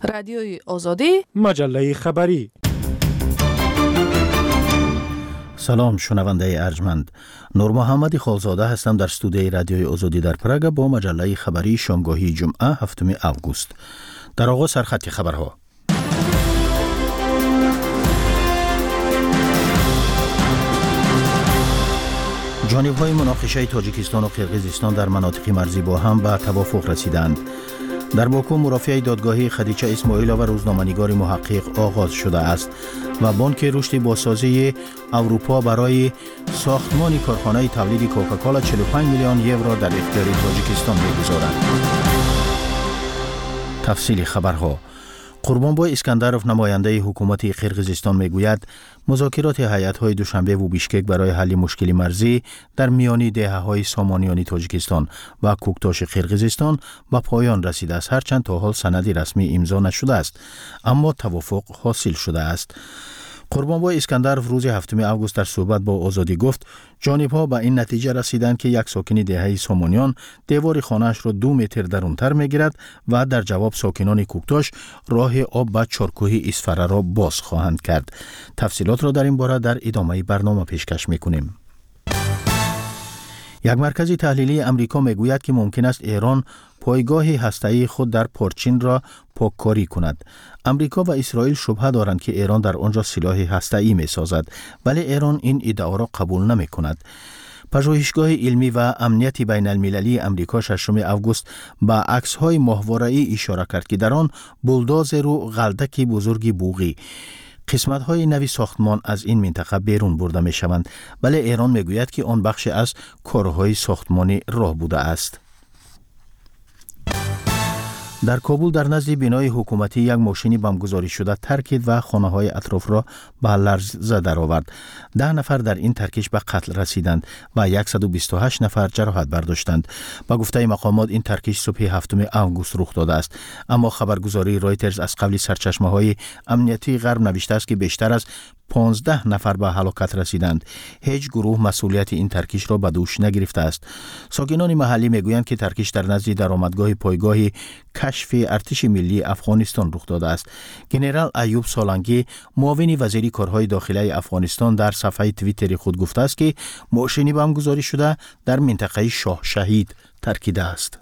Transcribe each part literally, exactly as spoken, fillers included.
رادیوی آزادی، مجله خبری. سلام شنونده ارجمند، نور محمد خالزاده هستم در استودیوی رادیوی آزادی در پراگ با مجله خبری شامگاهی جمعه هفتم اوگوست. در آغاز سرخط خبرها. جانب‌های مناقشه تاجیکستان و قرقیزستان در مناطق مرزی با هم به توافق رسیدند. در باکو مرافعه دادگاهی خدیجه اسماعیلوف و روزنامه‌نگار محقق آغاز شده است و بانک رشد بازسازی اروپا برای ساختمان کارخانه تولید کوکاکولا چهل و پنج میلیون یورو در اختیار تاجیکستان می‌گذارد. تفصیل خبرها. قربانبای اسکندرов نماینده حکومت قرقیزستان میگوید مذاکرات هیئت‌های دوشنبه و بیشکک برای حل مشکل مرزی در میانی دهه‌های سامانیانی تاجیکستان و کوکتاش قرقیزستان به پایان رسیده است، هرچند تا حال سندی رسمی امضا نشده است، اما توافق حاصل شده است. قربانبای اسکندرov روز هفتم اوگوست در صحبت با آزادی گفت جانب‌ها به این نتیجه رسیدند که یک ساکن دهه سامانیان دیوار خانه‌اش را دو متر درونتر می‌گیرد و در جواب ساکنان کوکتاش راه آب به چارکوه اسفره را باز خواهند کرد. تفصیلات را در این باره در ادامه برنامه پیشکش می‌کنیم. یک مرکز تحلیلی امریکا میگوید که ممکن است ایران پایگاه هسته‌ای خود در پارچین را پاککاری کند. امریکا و اسرائیل شبهه دارند که ایران در آنجا سلاح هسته‌ای می‌سازد، ولی ایران این ادعا را قبول نمی‌کند. پژوهشگاه علمی و امنیت بین المللی امریکا ششم اوگوست به عکس‌های ماهواره‌ای اشاره کرد که در آن بولدوزر و غلدک بزرگ بوغی قسمت‌های نوی ساختمان از این منطقه بیرون برده می‌شوند، ولی ایران میگوید که آن بخشی از کارهای ساختمانی راه بوده است. در کابل در نزد بینای حکومتی یک ماشین بمبگذاری شده ترکید و خانه‌های اطراف را به لرزه درآورد. ده نفر در این ترکش به قتل رسیدند و صد و بیست و هشت نفر جراحت برداشتند. با گفته مقامات این ترکش صبح هفتم اوگوست رخ داده است، اما خبرگزاری رایترز از قبل سرچشمه‌های امنیتی غرب نوشته است که بیشتر از پانزده نفر به هلاکت رسیدند. هیچ گروه مسئولیت این ترکش را به دوش نگرفته است. ساکنان محلی میگویند که ترکش در نزد درآمدگاه پایگاه کشف ارتش ملی افغانستان رخ داده است. ژنرال ایوب سالنگی معاون وزیر کارهای داخلی افغانستان در صفحه توییتر خود گفته است که ماشینی بمبگذاری شده در منطقه شاه شهید ترکیده است.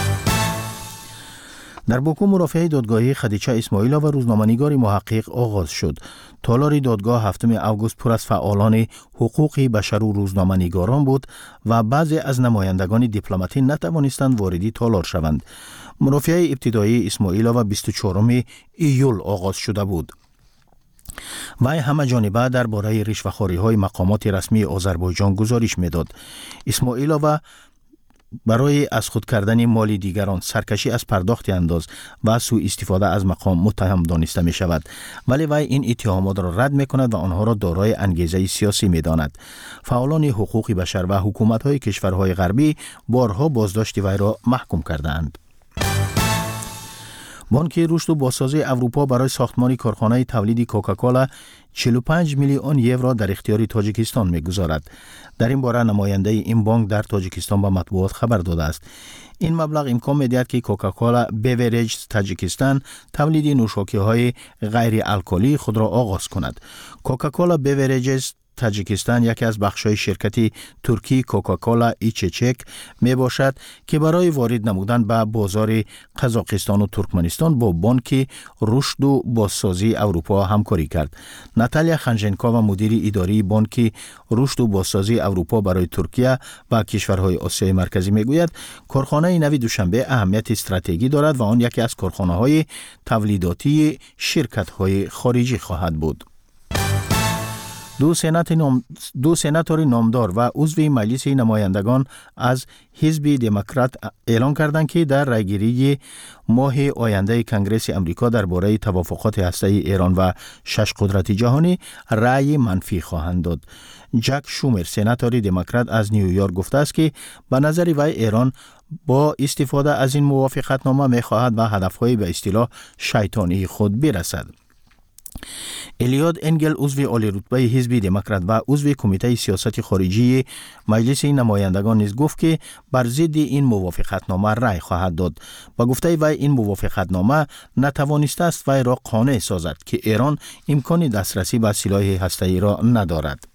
در باکو مرافعه دادگاهی خدیجه اسماعیلوف و روزنامه‌نگار محقق آغاز شد. تالار دادگاه هفتم اوگوست پر از فعالان حقوق بشر و روزنامه‌نگاران بود و بعضی از نمایندگان دیپلماتی نتوانستند واردی تالار شوند. مرافعه ابتدایی اسماعیلوف بیست و چهارم ایول آغاز شده بود. وی همه جانبه درباره رشوه‌خوری‌های مقامات رسمی آذربایجان گزارش می‌داد. اسماعیلوف برای از خود کردن مال دیگران، سرکشی از پرداخت انداز و سوء استفاده از مقام متهم دانسته می شود، ولی وی این اتهامات را رد می کند و آنها را دارای انگیزه سیاسی می داند. فعالان حقوق بشر و حکومت‌های کشورهای غربی بارها بازداشت وی را محکوم کردند. بانک رشد و بازسازی اروپا برای ساختمان کارخانه تولید کوکاکولا چهل و پنج میلیون یورو در اختیار تاجیکستان می‌گذارد. در این باره نماینده این بانک در تاجیکستان به مطبوعات خبر داده است. این مبلغ امکان می‌دهد که کوکاکولا بیوریج تاجیکستان تولید نوشاکی‌های غیر الکلی خود را آغاز کند. کوکاکولا بیوریجز تاجیکستان یکی از بخش‌های شرکت ترکی کوکاکولا ایچچک می باشد که برای وارد نمودن به بازار قزاقستان و ترکمنستان با بانک رشد و بازسازی اروپا همکاری کرد. ناتالیا خنژنکا و مدیر اداری بانک رشد و بازسازی اروپا برای ترکیه و کشورهای آسیای مرکزی میگوید کارخانه نوی دوشنبه اهمیت استراتژیکی دارد و آن یکی از کارخانه‌های تولیداتی شرکت‌های خارجی خواهد بود. دو سنات نام دو سناتور نامدار و عضو مجلس نمایندگان از حزب دموکرات اعلام کردند که در رایگیری ماه آینده کنگره امریکا درباره توافقات هسته‌ای ایران و شش قدرت جهانی رأی منفی خواهند داد. جک شومر سناتور دموکرات از نیویورک گفته است که به نظر وی ایران با استفاده از این موافقتنامه می‌خواهد به هدف‌های به اصطلاح شیطانی خود برسد. الیاد انگل عضو عالی رتبه حزب دموکرات و عضو کمیته سیاست خارجی مجلس نمایندگان نیز گفت که بر ضد این موافقتنامه رأی خواهد داد. با گفته وی این موافقتنامه نتوانسته است وی را قانع سازد که ایران امکان دسترسی به سلاح هسته‌ای را ندارد.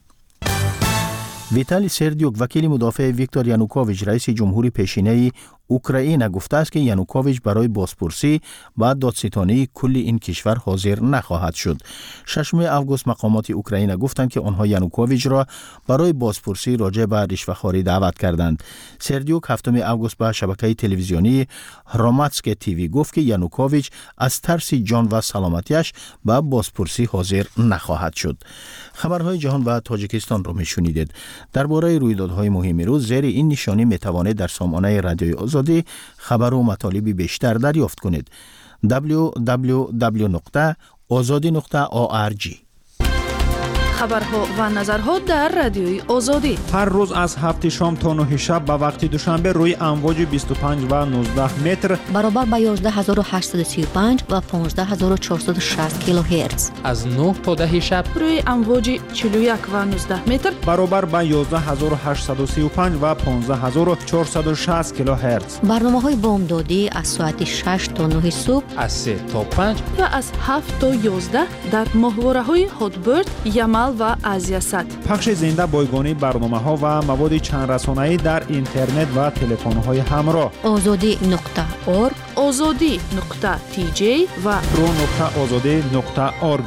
ویتالی سردیوک وکیل مدافع ویکتور یانوکوویچ رئیس جمهوری پیشینه اوکراین گفته است که یانوکوویچ برای بازپرسی و دادستانی کل این کشور حاضر نخواهد شد. ششم آگوست مقامات اوکراین گفتند که آنها یانوکوویچ را برای بازپرسی راجع به رشوه‌خواری دعوت کردند. سردیوک هفتم آگوست به شبکه تلویزیونی هراماتسک تیوی گفت که یانوکوویچ از ترس جان و سلامتیش به بازپرسی حاضر نخواهد شد. خبرهای جهان و تاجیکستان را میشنیدید. درباره رویدادهای مهم روز زیر این نشانی میتوانید در سامانه رادیوی آزادی خبر و مطالب بیشتر دریافت کنید. دبلیو دبلیو دبلیو نقطه آزادی نقطه او آر جی. خبرها و نظرها در رادیوی آزادی هر روز از هفت شام تا نه شب به وقت دوشنبه روی امواج بیست و پنج و نوزده متر برابر با یازده هزار و هشتصد و سی و پنج و پانزده هزار و چهارصد و شصت کیلوهرتز از نه تا ده شب روی امواج چهل و یک و نوزده متر برابر با یازده هزار و هشتصد و سی و پنج و پانزده هزار و چهارصد و شصت کیلوهرتز. برنامه‌های بامدادی از ساعت شش تا نه صبح، از سه تا پنج و از هفت تا یازده در ماهواره‌های هاتبرد، یمل و آزیاسات. پخش زنده بایگانی برنامه‌ها و مواد چند رسانه‌ای در اینترنت و تلفن‌های همراه. آزادی نقطه اورگ، آزادی نقطه تی جی و رو نقطه آزادی نقطه اورگ.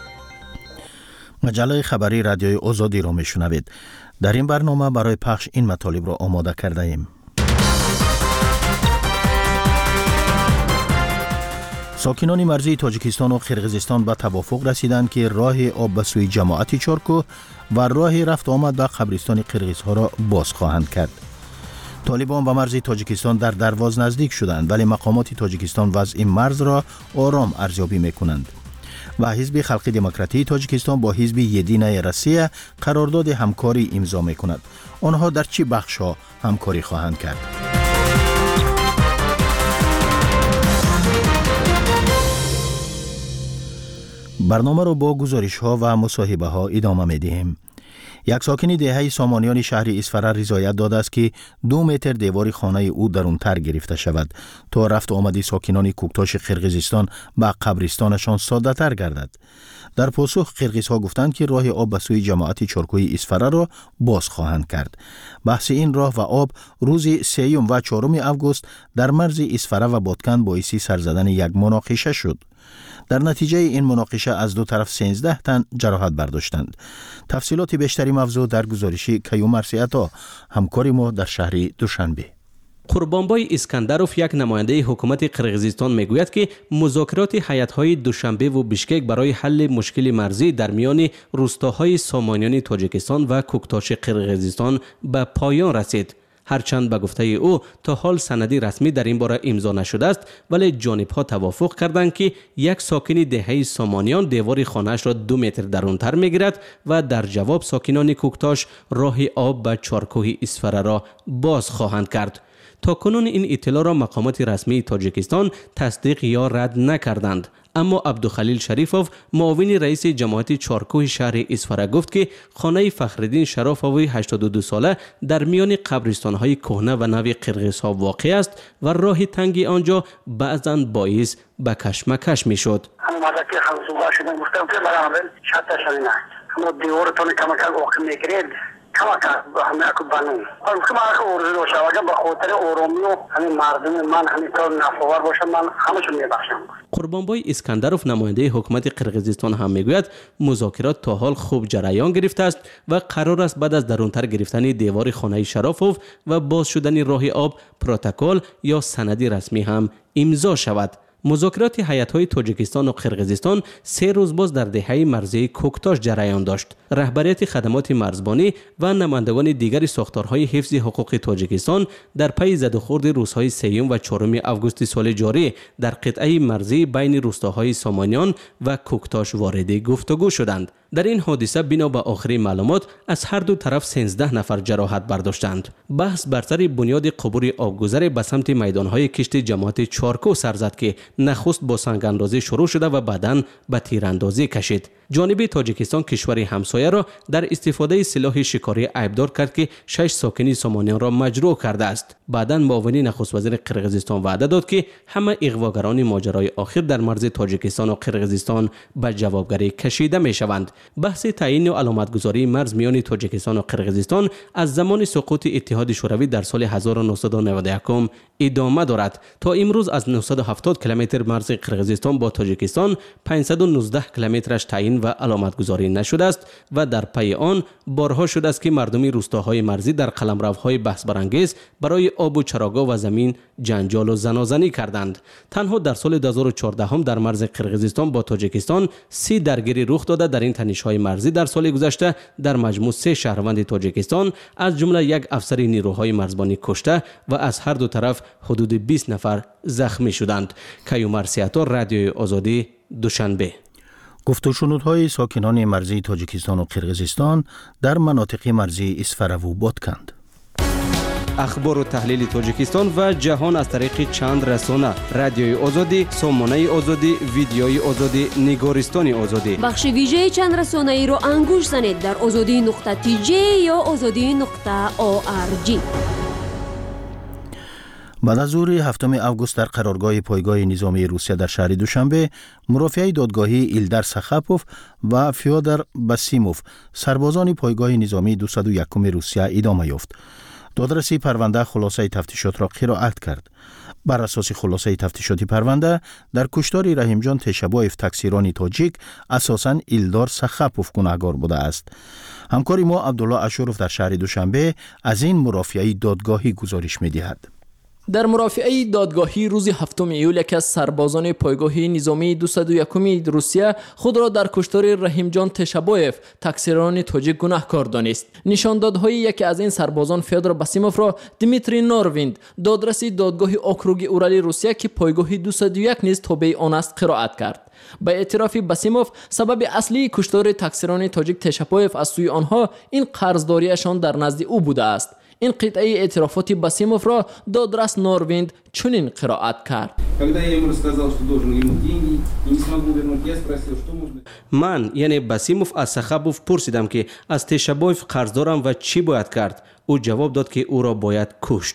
مجله خبری رادیوی آزادی را میشنوید. در این برنامه برای پخش این مطالب را آماده کرده ایم. ساکنان مرزی تاجیکستان و قرقیزستان به توافق رسیدند که راه آب به سوی جماعت چارکو و راه رفت آمد به قبرستان قرقیزها را باز خواهند کرد. طالبان به مرز تاجیکستان در درواز نزدیک شدند، ولی مقامات تاجیکستان وضع این مرز را آرام ارزیابی میکنند. و حزب خلق دموکراتی تاجیکستان با حزب یدینه روسیه قرارداد همکاری امضا میکند. آنها در چه بخش‌ها همکاری خواهند کرد؟ برنامه را با گزارش ها و مصاحبه ها ادامه می دهیم. یک ساکن دهه سامانیان شهر اسفره رضایت داده است که دو متر دیوار خانه او درونتر گرفته شود تا رفت آمدی ساکنان کوکتاش قرقیزستان به قبرستانشان ساده تر گردد. در پاسخ قرقیزها گفتند که راه آب به سوی جماعت چارکوی اسفره را باز خواهند کرد. بحث این راه و آب روز سوم و چهارم آگوست در مرز اسفره و بادکن باعث سر زدن یک مناقشه شد. در نتیجه این مناقشه از دو طرف سیزده تن جراحت برداشتند. تفصیلات بیشتری موضوع در گزارش کیوم مرسیعتا، همکار ما در شهر دوشنبه. قربانبای اسکندروف یک نماینده حکومت قرقیزستان میگوید که مذاکرات هیئت‌های دوشنبه و بیشکک برای حل مشکل مرزی در میان روستاهای سامانیان تاجیکستان و کوکتاش قرقیزستان به پایان رسید. هرچند به گفته او تا حال سندی رسمی در این باره امضا نشده است، ولی جانب‌ها توافق کردند که یک ساکن دهه سامانیان دیوار خانه‌اش را دو متر درونتر می‌گیرد و در جواب ساکنان کوکتاش راه آب به چارکوه اسفره را باز خواهند کرد. تا کنون این اطلاع را مقامات رسمی تاجیکستان تصدیق یا رد نکردند، اما عبدالخلیل شریفوف معاون رئیس جماعت چارکوه شهر اسفره گفت که خانه فخرالدین شرافوی هشتاد و دو ساله در میان قبرستان‌های کهنه و نو قرقیزها واقع است و راه تنگ آنجا بعضاً باعث به کشمکش میشد. اما دیوارتون کمکل واقع میگیرید کمکل همه اکو بانون کما اکو ارزو شواگم با خاطر اورومی و همین مردم من همین کار نفوار باشم من همشون میبخشم. قربانبای اسکندروف نماینده حکومت قرقیزستان هم میگوید مذاکرات تا حال خوب جریان گرفته است و قرار است بعد از درونتر گرفتن دیوار خانه شرافوف و باز شدن راه آب پروتکل یا سندی رسمی هم امضا شود. مذاکرات هیئت‌های تاجیکستان و قرقیزستان سه روز باز در دهه مرزی کوکتاش جریان داشت. رهبریت خدمات مرزبانی و نمایندگان دیگر ساختارهای حفظ حقوق تاجیکستان در پی زدوخورد روزهای سوم و چهارم آگوست سال جاری در قطعه مرزی بین روستاهای سامانیان و کوکتاش وارد گفتگو شدند. در این حادثه بنا به آخرین معلومات از هر دو طرف سیزده نفر جراحت برداشتند. بحث بر سر بنیاد قبور آبگذر به سمت میدانهای کشت جماعت چارکو سر زد که نخست با سنگ‌اندازی شروع شده و بعداً به تیراندازی کشید. جانب تاجیکستان کشور همسایه را در استفاده سلاح شکاری عیبدار کرد که شش ساکنی سامانیان را مجروح کرده است. بعداً معاون نخست وزیر قرقیزستان وعده داد که همه اغواگران ماجرای آخر در مرز تاجیکستان و قرقیزستان به جوابگری کشیده می شوند. بحث تعیین و علامتگذاری مرز میان تاجیکستان و قرقیزستان از زمان سقوط اتحاد شوروی در سال هزار و نهصد و نود و یک ادامه دارد. تا امروز از نهصد و هفتاد کیلومتر مرز قرقیزستان با تاجیکستان پانصد و نوزده کیلومترش تعیین و علامتگذاری نشده است و در پی آن بارها شده است که مردمی روستاهای مرزی در قلمروهای بحث برانگیز برای آب و چراگاه و زمین جنجال و زنازنی کردند. تنها در سال دو هزار و چهارده هم در مرز قرقیزستان با تاجیکستان سی درگیری رخ داده. در این تنش‌های مرزی در سال گذشته در مجموع سه شهروند تاجیکستان از جمله یک افسر نیروهای مرزبانی کشته و از هر دو طرف حدود بیست نفر زخمی شدند. کیومر سیاتور، رادیوی آزادی، دوشنبه. گفت و شنودهای ساکنان مرزی تاجیکستان و قرقیزستان در مناطق مرزی اسفرو و بادکند. اخبار و تحلیل تاجیکستان و جهان از طریق چند رسانه: رادیوی آزادی، سامانه آزادی، ویدیوی آزادی، نگارستان آزادی. بخش ویژه چند رسانه ای را انگوش زنید در آزادی نقطه تی جی یا آزادی نقطه او آر جی. بعد از ظهر هفتم اوگوست در قرارگاه پایگاه نظامی روسیه در شهر دوشنبه، مرافعه دادگاهی ایلدار سخاپوف و فیودور باسیموف، سربازان پایگاه نظامی دویست و یک روسیه، ادامه یافت. دادرسی پرونده خلاصه تفتیشات را قرائت کرد. بر اساس خلاصه تفتیشاتی پرونده، در کشتار رحیمجان تشبایف تکسیرانی تاجیک اساساً ایلدار سخاپوف گناهکار بوده است. همکار ما عبدالله اشوروف در شهر دوشنبه از این مرافعه دادگاهی گزارش می‌دهد. در مرافعه دادگاهی روز هفتم ایول یکی از سربازان پایگاه نظامی دویست و یک روسیه خود را در کشتار رحیمجان تشبایف تکسیران تاجیک گناهکار دانست. نشاندادهای یکی از این سربازان فیودور باسیموف را دیمیتری نورویند، دادرسی دادگاه اوکروگ اورالی روسیه که پایگاه دویست و یک نیز تابع آن است، قرائت کرد. با اعتراف باسیموف، سبب اصلی کشتار تکسیران تاجیک تشبایف از سوی آنها این قرضداریشان در نزد او بوده است. این قطعه اعترافات باسیموف را دادرس نورویند چنین قرائت کرد: من یعنی باسیموف از سخاپوف پرسیدم که از تشبایف قرض دارم و چی باید کرد. او جواب داد که او را باید کشت.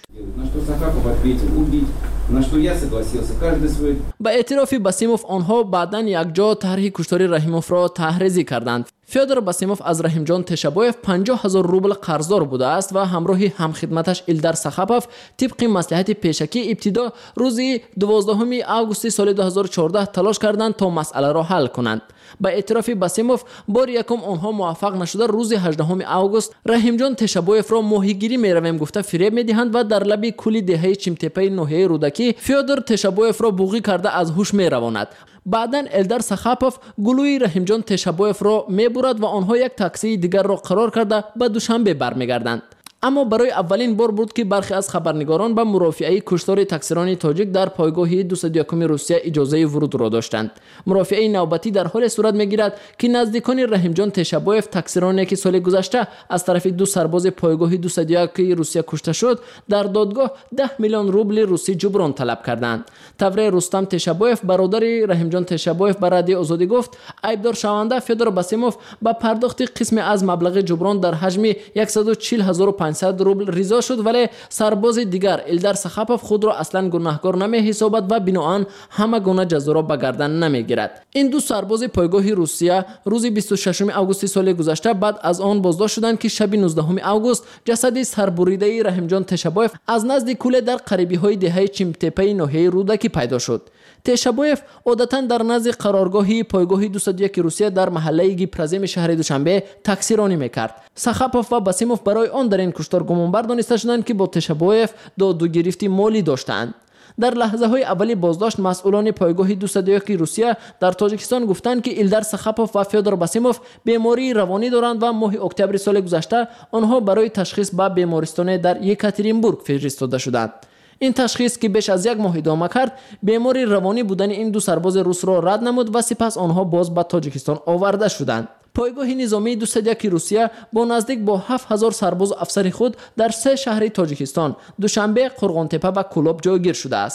با اعتراف باسیموف، آنها بعداً یک جا طرح کشتار رحیموف را تحریزی کردند. فیودور باسیموف از رحیمجان تشبایف پنجاه هزار روبل قرضدار بوده است و همراه همخدمتش ایلدار سخاپوف طبق مصلحت پیشکی ابتدا روز دوازدهم اوگوست سال دو هزار و چهارده تلاش کردند تا مسئله را حل کنند. با اعتراف باسیموف، بار یکم آنها موفق نشده روز هجدهم اوگوست رحیمجان تشبایف را ماهیگیری میرویم گفته فریب میدهند و در لب کولی دهه چمتپه ناحیه رودکی فیودور تشبایف را بوغی کرده از هوش میرواند. بعداً ایلدار سخاپوف گلوی رحیمجان تشبایف را میبرد و آنها یک تاکسی دیگر را قرار کرده به دوشنبه برمیگردند. اما برای اولین بار بود که برخی از خبرنگاران به مرافعه کشتار تکسیران تاجیک در پایگاه دویست و یک روسیه اجازه ورود را داشتند. مرافعه نوبتی در حال صورت میگیرد که نزدیکان رحیمجان تشبایف، تکسیرانی که سال گذشته از طرف دو سرباز پایگاه دویست و یک روسیه کشته شد، در دادگاه ده میلیون روبل روسی جبران طلب کردند. تفره رستم تشبایف، برادر رحیمجان تشبایف، به رادیو آزادی گفت عیبدار شونده فیودور باسیموف با پرداخت قسمی از مبلغ جبران در حجم صد و چهل هزار و پانصد روبل ریزا شد، ولی سرباز دیگر ایلدار سخاپوف خود را اصلا گناهکار نمی حسابد و بناهن همه گونه جزا را به گردن نمیگیرد. این دو سرباز پایگاه روسیه روز بیست و ششم اوگوست سال گذشته بعد از آن بازداشت شدند که شب نوزدهم اوگوست جسد سربریده رحیمجان تشبایف از نزد کوله در قریبی های دهه چمتپه ناحیه رودکی پیدا شد. تشبایف عادتاً در نزد قرارگاهی پایگاه دویست و یک روسیه در محله گیپرزیم شهر دوشنبه تکسیرانی میکرد. سخاپوف و باسیموف برای آن در این کشتار گمانبر دانسته شدند که با تشبایف دادوگریفتی مالی داشتند. در لحظه های اولی بازداشت، مسئولان پایگاه دویست و یک روسیه در تاجیکستان گفتند که ایلدار سخاپوف و فیودور باسیموف بیماری روانی دارند و ماه اکتبر سال گذشته آنها برای تشخیص به بیمارستان در یکاترینبورگ فرستاده شدند. این تشخیص که بیش از یک ماه ادامه کرد، بیماری روانی بودن این دو سرباز روس را رد نمود و سپس آنها باز به تاجیکستان آورده شدند. پایگاه نظامی دویست و یک روسیه با نزدیک با هفت هزار سرباز و افسر خود در سه شهر تاجیکستان، دوشنبه، قرغانتپه و کولاب جایگیر شده است.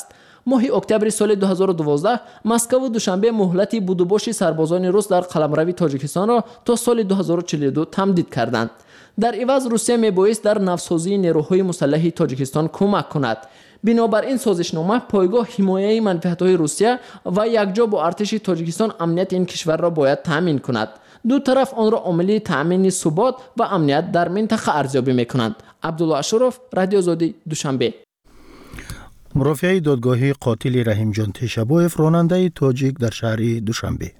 ماه اکتبر سال دو هزار و دوازده مسکو و دوشنبه مهلت بودوباش سربازان روس در قلمروی تاجیکستان را تا سال دو هزار و چهل و دو تمدید کردند. در عوض روسیه میبایست در نوسازی نیروهای مسلح تاجیکستان کمک کند. بنابراین سازشنامه پایگاه حمایت منفعت‌های روسیه و یکجا با ارتش تاجیکستان امنیت این کشور را باید تامین کند. دو طرف آن را عامل تامین ثبات و امنیت در منطقه ارزیابی میکنند. عبدالله اشرف، رادیو آزادی، دوشنبه. مرافع دادگاهی قاتل رحیم جان تشبویف راننده تاجیک در شهر دوشنبه.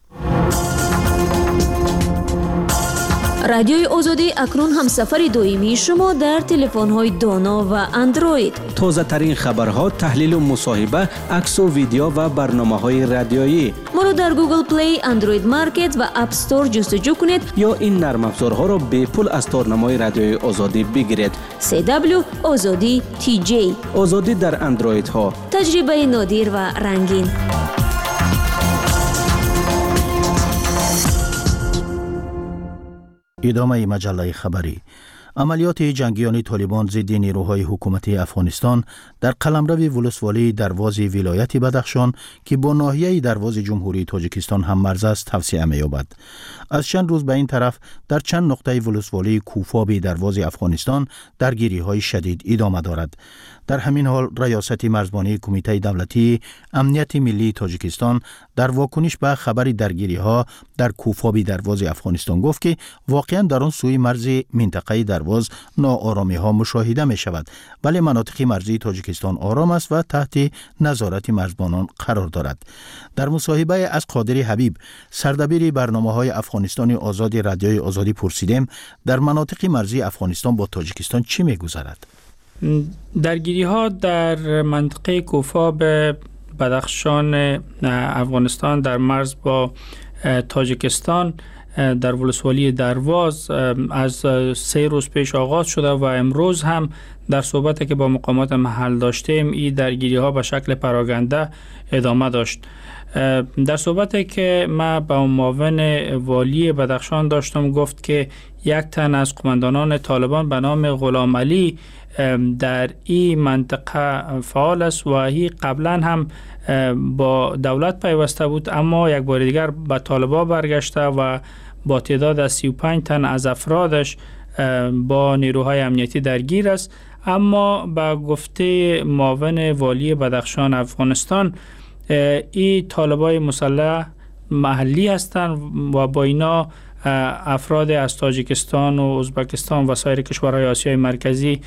رادیوی آزادی اکنون همسفر دائمی شما در تلفن‌های دانا و اندروید. تازه ترین خبرها، تحلیل و مصاحبه، عکس و ویدیو و برنامه‌های رادیویی. ما را در گوگل پلی، اندروید مارکت و اپ استور جستجو کنید یا این نرم افزارها را به پول از تارنمای رادیوی آزادی بگیرید. سی دبلیو آزادی تی جی. آزادی در اندروید ها. تجربه نادر و رنگین. ادامه مجله خبری. عملیات جنگیان طالبان ضد نیروهای حکومتی افغانستان در قلمرو ولسوالی درواز ولایت بدخشان که با ناحیه درواز جمهوری تاجیکستان هم مرز است توسعه می‌یابد. از چند روز به این طرف در چند نقطه ولسوالی کوفاب درواز افغانستان درگیری‌های شدید ادامه دارد. در همین حال ریاست مرزبانی کمیته دولتی امنیت ملی تاجیکستان در واکنش به خبر درگیری‌ها در کوفاب درواز افغانستان گفت که واقعاً در آن سوی مرز منطقه درواز ناآرامی‌ها مشاهده می‌شود، ولی مناطق مرزی تاجیکستان آرام است و تحت نظارت مرزبانان قرار دارد. در مصاحبه از قادر حبیب، سردبیر برنامه‌های افغانستان آزاد رادیوی آزادی پرسیدیم در مناطق مرزی افغانستان با تاجیکستان چی می‌گذرد؟ درگیری ها در منطقه کوفاب بدخشان افغانستان در مرز با تاجیکستان در ولسوالی درواز از سه روز پیش آغاز شده و امروز هم در صحبتی که با مقامات محل داشتیم این درگیری ها به شکل پراگنده ادامه داشت. در صحبتی که ما با معاون والی بدخشان داشتم گفت که یک تن از قماندانان طالبان به نام غلام علی در این منطقه فعال است و این قبلا هم با دولت پیوسته بود، اما یک بار دیگر به طالبان برگشته و با تعداد از سی و پنج تن از افرادش با نیروهای امنیتی درگیر است. اما با گفته معاون والی بدخشان افغانستان این طالبای مسلح محلی هستند و با اینا افراد از تاجیکستان و ازبکستان و سایر کشورهای آسیای مرکزی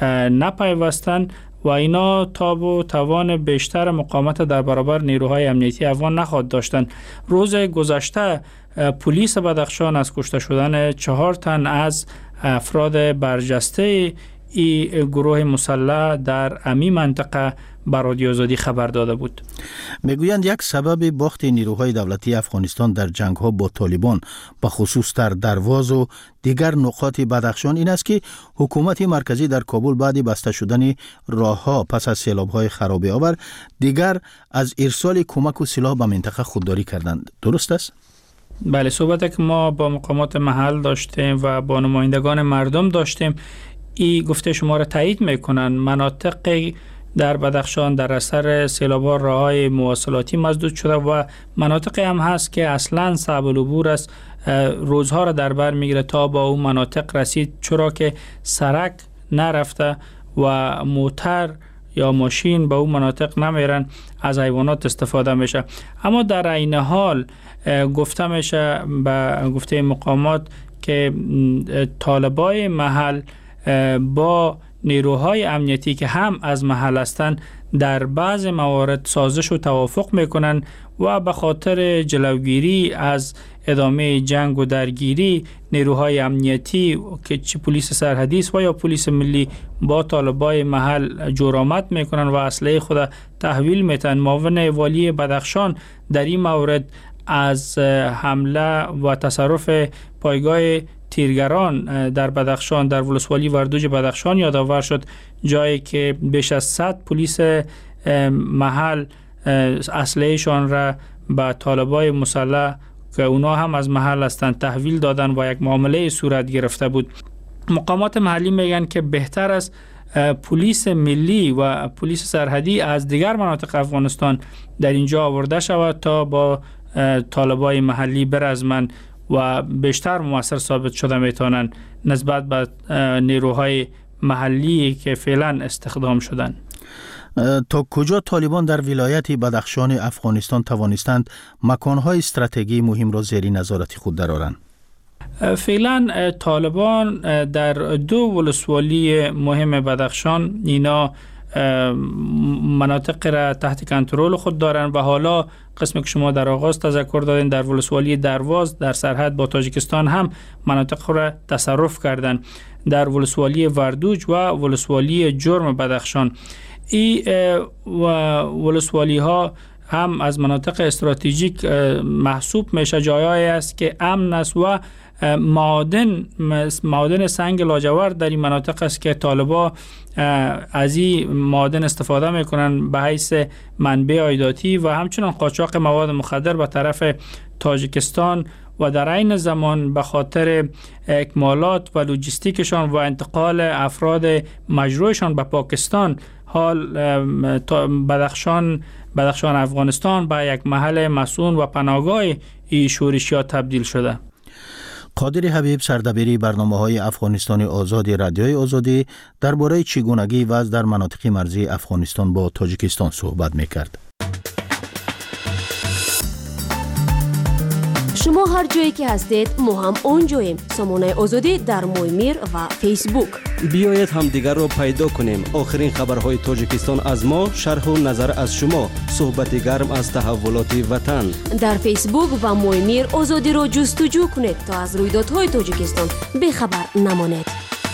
نپیوستند و اینا تاب و توان بیشتر مقاومت در برابر نیروهای امنیتی افغان نخواهد داشتند. روز گذشته پلیس بدخشان از کشته شدن چهار تن از افراد برجسته این گروه مسلح در امی منطقه بر رادیو آزادی خبر داده بود. میگویند یک سبب باخت نیروهای دولتی افغانستان در جنگ‌ها با طالبان به خصوص در درواز و دیگر نقاط بدخشان این است که حکومت مرکزی در کابل بعد بسته شدن راه‌ها پس از سیلاب‌های خرابه آور دیگر از ارسال کمک و سلاح به منطقه خودداری کردند. درست است؟ بله، صحبتی که ما با مقامات محل داشتیم و با نمایندگان مردم داشتیم این گفته شما را تایید میکنن. مناطق در بدخشان در اثر سیلاب‌ها راه‌های مواصلاتی مسدود شده و مناطقی هم هست که اصلاً صعب العبور است، روزها را در بر میگیره تا با اون مناطق رسید، چرا که سرک نرفته و موتر یا ماشین به اون مناطق نمیرن، از حیوانات استفاده میشه. اما در عین حال گفته میشه به گفته مقامات که طالبای محل با نیروهای امنیتی که هم از محل هستند در بعض موارد سازش و توافق میکنن و به خاطر جلوگیری از ادامه جنگ و درگیری نیروهای امنیتی که چه پلیس سرحدی است و یا پلیس ملی با طالبای محل جرأت میکنن و اسلحه خود تحویل میتن. معاون والی بدخشان در این مورد از حمله و تصرف پایگاه تیرگران در بدخشان در ولسوالی وردوج بدخشان یادآور شد، جایی که بیش از صد پلیس محل اسلحه‌شان را به طالبای مسلح که اونا هم از محل هستند تحویل دادن و یک معامله صورت گرفته بود. مقامات محلی میگن که بهتر است پلیس ملی و پلیس سرحدی از دیگر مناطق افغانستان در اینجا آورده شود تا با طالبای محلی برزمن و بیشتر موثر ثابت شده میتونن نسبت به نیروهای محلی که فعلا استخدام شدن. تا کجا طالبان در ولایت بدخشان افغانستان توانستند مکانهای استراتژی مهم را زیر نظارت خود درآورند؟ فعلا طالبان در دو ولسوالی مهم بدخشان اینا مناطق را تحت کنترل خود دارند و حالا قسمی که شما در آغاز تذکر دادین در ولسوالی درواز در سرحد با تاجیکستان هم مناطق را تصرف کردند. در ولسوالی وردوج و ولسوالی جرم بدخشان این ولسوالی ها هم از مناطق استراتژیک محسوب میشه، جایایی است که امن است و معادن معادن سنگ لاجورد در این مناطق است که طالبا از این معادن استفاده میکنن به حیث منبع عایداتی و همچنان قاچاق مواد مخدر به طرف تاجیکستان و در عین زمان به خاطر اکمالات و لوجستیکشان و انتقال افراد مجروحشان به پاکستان حال بدخشان بدخشان افغانستان به یک محل مسئول و پناهگاه ای شورشیات تبدیل شده. قادر حبیب سردبیر برنامه‌های افغانستان آزاد رادیوی آزادی درباره چگونگی وضع در مناطق مرزی افغانستان با تاجیکستان صحبت می‌کرد. شما هر جایی که هستید ما هم اونجاییم. سامانه آزادی در مویمیر و فیسبوک. بیایید هم دیگر رو پیدا کنیم. آخرین خبرهای تاجیکستان از ما، شرح و نظر از شما، صحبت گرم از تحولات وطن. در فیسبوک و مویمیر آزادی رو جستجو کنید تا از رویدادهای تاجیکستان بخبر نمانید.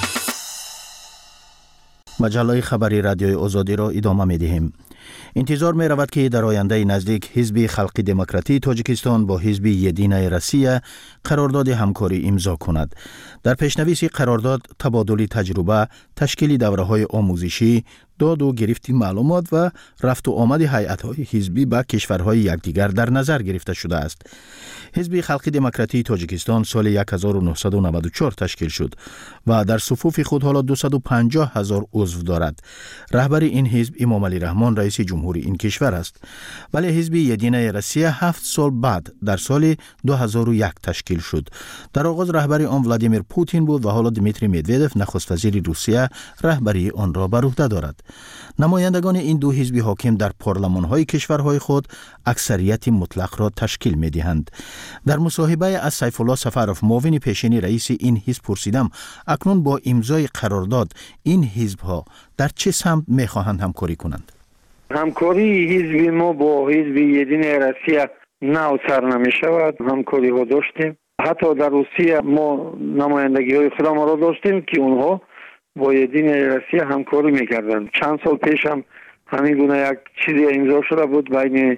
مجله خبری رادیوی آزادی را ادامه می‌دهیم. انتظار می رود که در آینده نزدیک حزب خلق دموکراتی تاجیکستان با حزب یدینه روسیه قرارداد همکاری امضا کند. در پیشنویس قرارداد تبادل تجربه، تشکیل دوره‌های آموزشی، داد و گرفت معلومات و رفت و آمد هیئت‌های حزبی به کشورهای یکدیگر در نظر گرفته شده است. حزب خلق دموکراتی تاجیکستان سال هزار و نهصد و نود و چهار تشکیل شد و در صفوف خود حالا دویست و پنجاه هزار عضو دارد. رهبر این حزب امام علی رحمان رئیس جمهوری این کشور است. ولی حزب یدینه روسیه هفت سال بعد در سال دو هزار و یک تشکیل شد. در آغاز رهبر آن ولادیمیر پوتین بود و حالا دمیتری مدودف نخست وزیر روسیه رهبری آن را بر عهده دارد. نمایندگان این دو حزب حاکم در پارلمان‌های کشورهای خود اکثریت مطلق را تشکیل می‌دهند. در مصاحبه از سیف الله سفروف معاون پیشین رئیس این حزب پرسیدم اکنون با امضای قرارداد این حزب‌ها در چه سمت می‌خواهند همکاری کنند؟ همکاری حزب ما با حزب یدینه روسیه نو سر نمی‌شود. همکاری ها داشتیم. حتی در روسیه ما نمایندگی‌های خودم را داشتیم که اونها با یدینه روسیه همکاری می‌کردند. چند سال پیش هم همین گونه یک چیزی امضا شده بود بین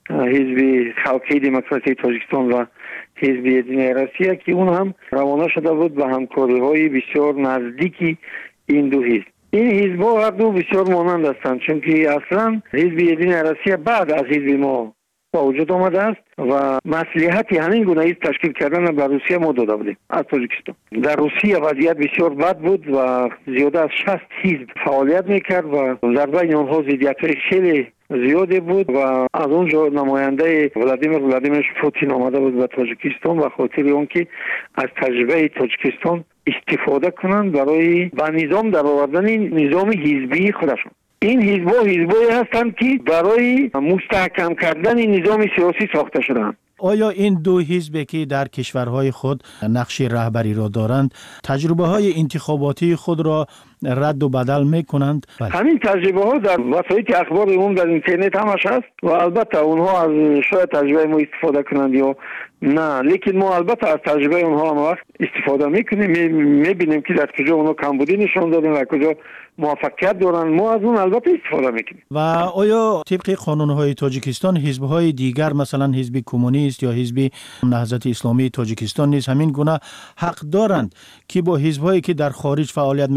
حزب خلقی دموکراتی تاجیکستان و حزب یدینه روسیه که اون هم روانه شده بود به همکاری‌های بسیار نزدیکی این دو حزب. این حزب‌ها هر دو بسیار مانند هستند چون که اصلا حزب یدینه روسیه بعد از حزب ما با وجود آمده است و مصلحتی همین گونه حزب تشکیل کردن بر روسیه ما داده بودیم از تاجیکستان. در روسیه وضعیت بسیار بد بود و زیاده از شصت حزب فعالیت میکرد و در بین آنها ضدیت‌های خیلی زیادی بود و از اونجا نماینده ولادیمیر ولادیمیرویچ پوتین آمده بود به تاجیکستان و خاطر اون که از تجربه تاجیکستان استفاده کنند برای به نظام در آوردن نظام حزبی خودشون. این حزب‌ها حزب‌هایی هستند که برای مستحکم کردن نظام سیاسی ساخته شدند. آیا این دو حزب که در کشورهای خود نقش رهبری را دارند تجربه های انتخاباتی خود را رد و بدل می کنند؟ همین تجربه ها در وسایل اخبار عمومی در اینترنت همش هست و البته اونها از شاید تجربه ما استفاده کنند یا نه، لیکن ما البته از تجربه اونها هم وقت استفاده میکنیم، میبینیم که در کجا اونها کمبودی نشان دادن و کجا موفقیت دارن، ما از اون البته استفاده میکنیم. و آیا طبق قانون‌های تاجیکستان حزب‌های دیگر مثلا حزب کمونیست یا حزب نهضت اسلامی تاجیکستان نیز همین گونه حق دارند که با حزب‌هایی که در خارج فعالیت میکنند شاید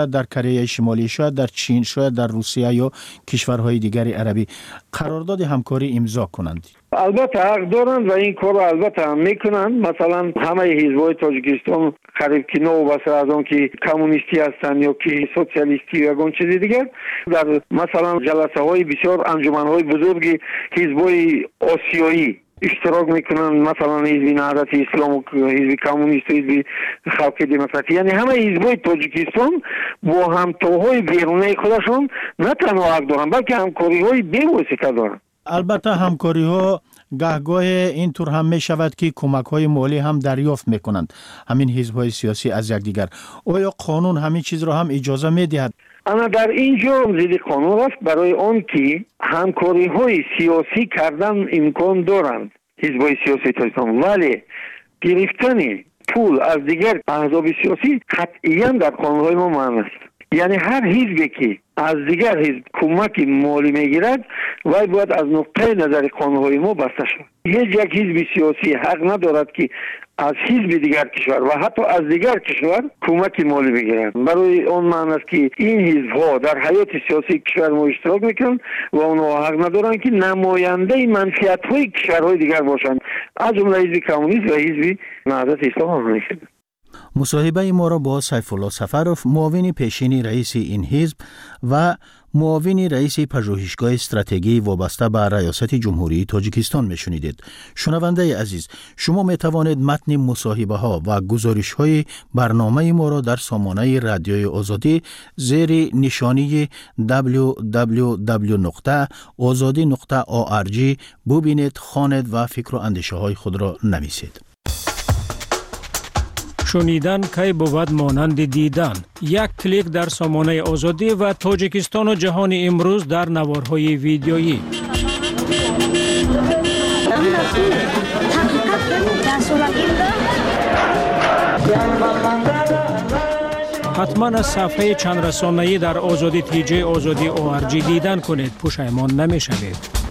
شاید در کره شمالی، شاید در چین، شاید در روسیه یا کشورهای دیگر عربی قرارداد همکاری امضا کنند؟ البته حق دارند و این کار البته هم میکنند. مثلا همه حزب‌های تاجیکستان قریب که نو واسه از اون که کمونیستی هستند یا که سوسیالیستی یا اون چیزی دیگر، در مثلا جلسه های بسیار انجمن های بزرگی حزب‌های آسیایی اشتراک میکنن، مثلا حزب نهضت اسلام و حزب کمونیست و حزب خلق دموکراتی، یعنی همه حزب‌های تاجیکستان با همتاهای بیرونی خودشون نه تنها حق دارن بلکه همکاری های بی‌واسطه دارن. البته همکاری ها گهگاه اینطور هم می شود که کمک های مالی هم دریافت می کنند همین حزب های سیاسی از یکدیگر. آیا قانون همین چیز را هم اجازه می دهد؟ اما در اینجا زیر قانون است برای آن که همکاری های سیاسی کردن امکان دارند حزب های سیاسی تاجیکستان، ولی گرفتن پول از دیگر احزاب سیاسی قطعاً در قانون های ما معنی است. یعنی هر حزبی که از دیگر حزب کمک مالی میگیرد وای باید از نقطه نظر قانون‌های ما بسته شود. هیچ یک حزب سیاسی حق ندارد که از حزب دیگر کشور و حتی از دیگر کشور کمک مالی بگیرد. برای اون معنی است که این حزب‌ها در حیات سیاسی کشور ما اشتراک میکنند و اونها حق ندارند که نماینده منفعت‌های کشورهای دیگر باشند، از جمله حزب کمونیست و حزب نهضت اسلام هستند. مصاحبه ما را با سیف الله سفروف، معاون پیشین رئیس این حزب و معاون رئیس پژوهشگاه استراتژی وابسته به ریاست جمهوری تاجیکستان میشنیدید. شنونده عزیز، شما می توانید متن مصاحبه ها و گزارش های برنامه ما را در سامانه رادیوی آزادی زیر نشانی دبلیو دبلیو دبلیو نقطه آزادی نقطه او آر جی ببینید، خواند و فکر و اندیشه های خود را نویسید. شنیدن کی بود مانند دیدن. یک کلیک در سامانه آزادی و تاجیکستان و جهان امروز در نوارهای ویدیویی. حتما از صفحه چند رسانه‌ای در آزادی تی جی آزادی او آر جی دیدن کنید، پشیمان نمی‌شوید.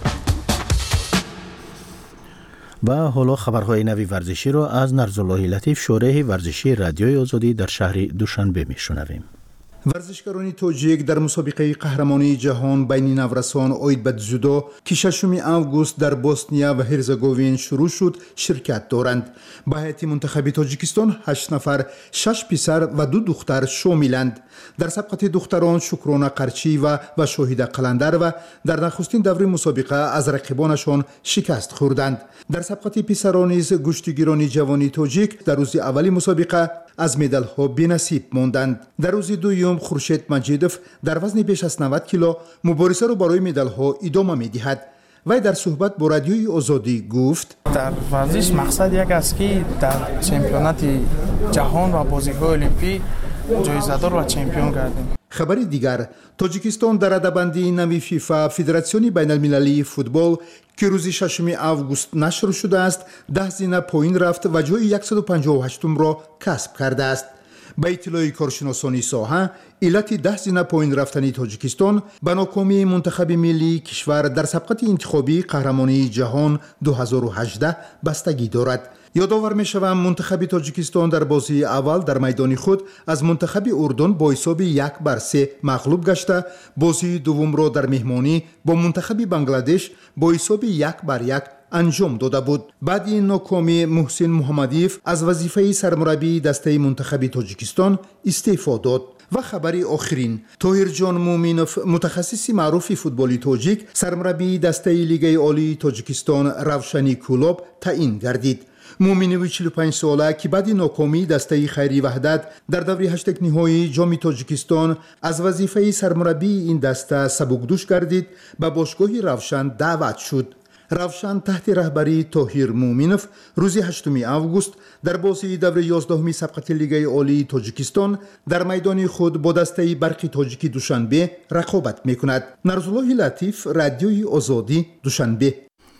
و حالا خبرهای نوی ورزشی را از نرزالله لطیف، شورح ورزشی رادیوی آزادی در شهر دوشنبه میشنویم. ورزشکاران تاجیک در مسابقه قهرمانی جهان بین نورسان اوید به جودو که ششم آگوست در بوسنیا و هرزگوین شروع شد شرکت دارند. به هیئت منتخب تاجیکستان هشت نفر، شش پسر و دو دختر شاملند. در سبقت دختران شکرانه قرچی و و شاهد قلندر و در نخستین دوره مسابقه از رقیبانشان شکست خوردند. در سبقت پسران نیز گشتگیران جوانی تاجیک در روز اولی مسابقه از مدال ها بی‌نصیب ماندند. در روز دوم خورشید مجیدوف در وزن بیش از نود کیلو مبارزه را برای مدال ها ادامه می‌دهد. و در صحبت با رادیوی آزادی گفت: در ورزش مقصد یک است که در چمپیونات جهان و بازی‌های المپیک جایزه‌دار و چمپیون گردیم. خبر دیگر، تاجیکستان در رده‌بندی نوی فیفا فدراسیون بین المللی فوتبال که روز ششم آگوست نشر شده است، ده زینه پایین رفت و جای صد و پنجاه و هشت را کسب کرده است. به اطلاع کارشناسان ساحه، علت ده زینه پایین رفتن تاجیکستان به ناکامی منتخب ملی کشور در سبقت انتخابی قهرمانی جهان دو هزار و هجده بستگی دارد. یادآور می‌شوم منتخب تاجیکستان در بازی اول در میدان خود از منتخب اردن با حساب یک بر سه مغلوب گشته، بازی دوم را در مهمانی با منتخب بنگلادش با حساب یک بر یک انجام داده بود. بعد این ناکامی محسن محمدیف از وظیفه سرمربی دسته منتخب تاجیکستان استعفا داد. و خبری آخرین، طاهر جان مومینوف متخصص معروف فوتبالی تاجیک سرمربی دسته لیگ عالی تاجیکستان روشنی کلوب تعیین گردید. مومینوف چهل و پنج ساله که بعد ناکامی دسته خیری وحدت در دوره هشت نهایی جام تاجیکستان از وظیفه سرمربی این دسته سبکدوش گردید، به باشگاه روشن دعوت شد. روشن تحت رهبری طاهر مومینوف روز هشتم آگوست در بازی دوره یازدهم سبقت لیگ عالی تاجیکستان در میدان خود با دسته برق تاجیکی دوشنبه رقابت میکند. نرزالله لطیف، رادیوی آزادی، دوشنبه.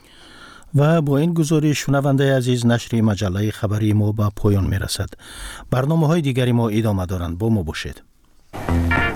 و با این گزارش شنونده عزیز، نشر مجله خبری ما به پایان میرسد. برنامه های دیگری ما ادامه دارند، با ما باشید.